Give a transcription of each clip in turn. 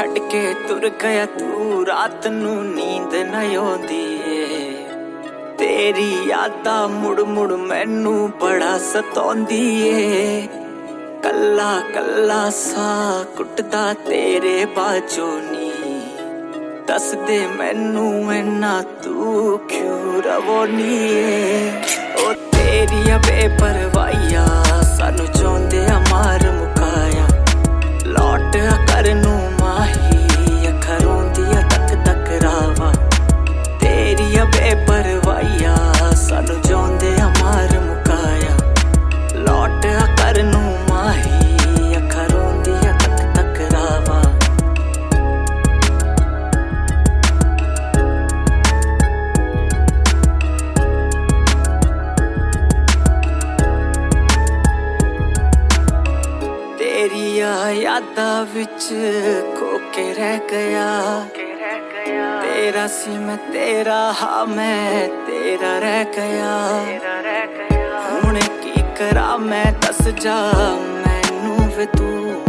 छड़ के तुर गया तू रात नू नींद न आउंदी ए तेरी यादां मुड़ मुड़ मैनू बड़ा सताउंदी ए कल्ला कल्ला सा कुटदा तेरे बाजो नी दस दे मैनू इन्ना तू क्यों रवोनी ए ओ तेरिया बेपरवाहिया सानू चाहुंदे आ मार मुकाया लौट करनू माही अखरों दिया तक तक रावा तेरिया बेपरवाहिया सानू चाहुंदे आ मार मुकाया लौट करनू माही अखरों दिया तक तक रावा तेरिया यादां विच खो के रह गया तेरा सी मैं तेरा हाँ मैं तेरा रह गया हुण की करा मैं दस जा मैनू वे तू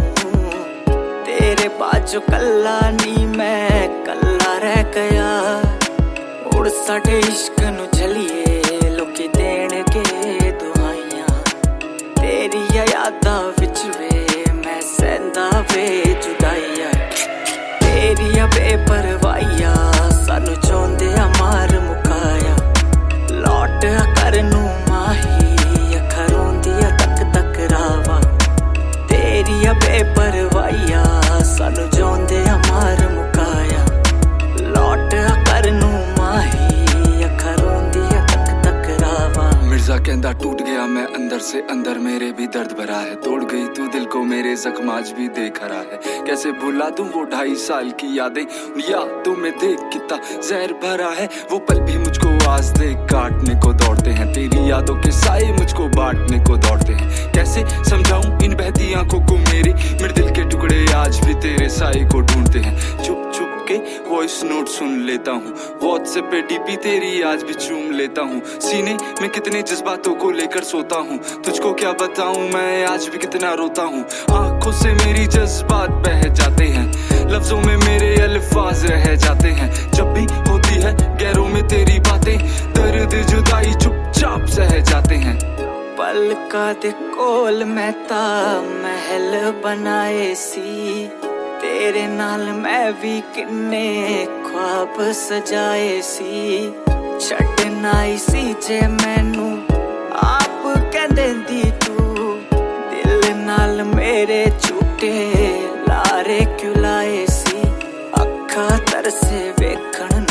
तेरे बाजो कल्ला नी मैं कल्ला रह गया उड़ साडे इश्क नू झलिए लोकी देणगे दुआइयां तेरिया यादां विच वे मैं सहंदा वे जुदाइया तेरिया बेपरवाहिया सानू चाहुंदे आ मार मुकाया लौट करनू माही अखरों दिया तक तक रावा तेरिया बेपरवाहिया सानू चाहुंदे आ मार मुकाया लौट करनू माही अखरों दिया तक तक रावा मिर्जा कहंदा टूट गया मैं अंदर से अंदर मेरे भी दर्द भरा है तोड़ गई तू दिल को मेरे जख्म आज भी देख रहा है कैसे भुला दूं वो 2.5 साल की यादें यादों में देख कितना जहर भरा है वो पल भी मुझको आज देख काटने को दौड़ते हैं तेरी यादों के साए मुझको बांटने को दौड़ते हैं कैसे समझाऊं इन बहती आंखों को मेरे दिल के टुकड़े आज भी तेरे साए को ढूंढते हैं चुप चुप के वॉइस नोट सुन लेता हूँ व्हाट्सएप पे डीपी तेरी आज भी चूम लेता हूँ सीने में कितने जज्बातों को लेकर सोता हूँ तुझको क्या बताऊं मैं आज भी कितना रोता हूँ आंखों से मेरी जज्बात बह जाते हैं लफ्जों में मेरे अल्फाज रह जाते हैं जब भी होती है गैरों में तेरी बातें दर्द जुदाई चुपचाप सह जाते हैं पलका दे कोल मैं ता महल बनाए सी तेरे नाल मैं भी किन्ने ख्वाब सजाए सी छड्डना ही सी जे मैनू आप कहंदे दी तू दिल नाल मेरे झूठे लारे क्यों लाए सी अखा तरसे वेखण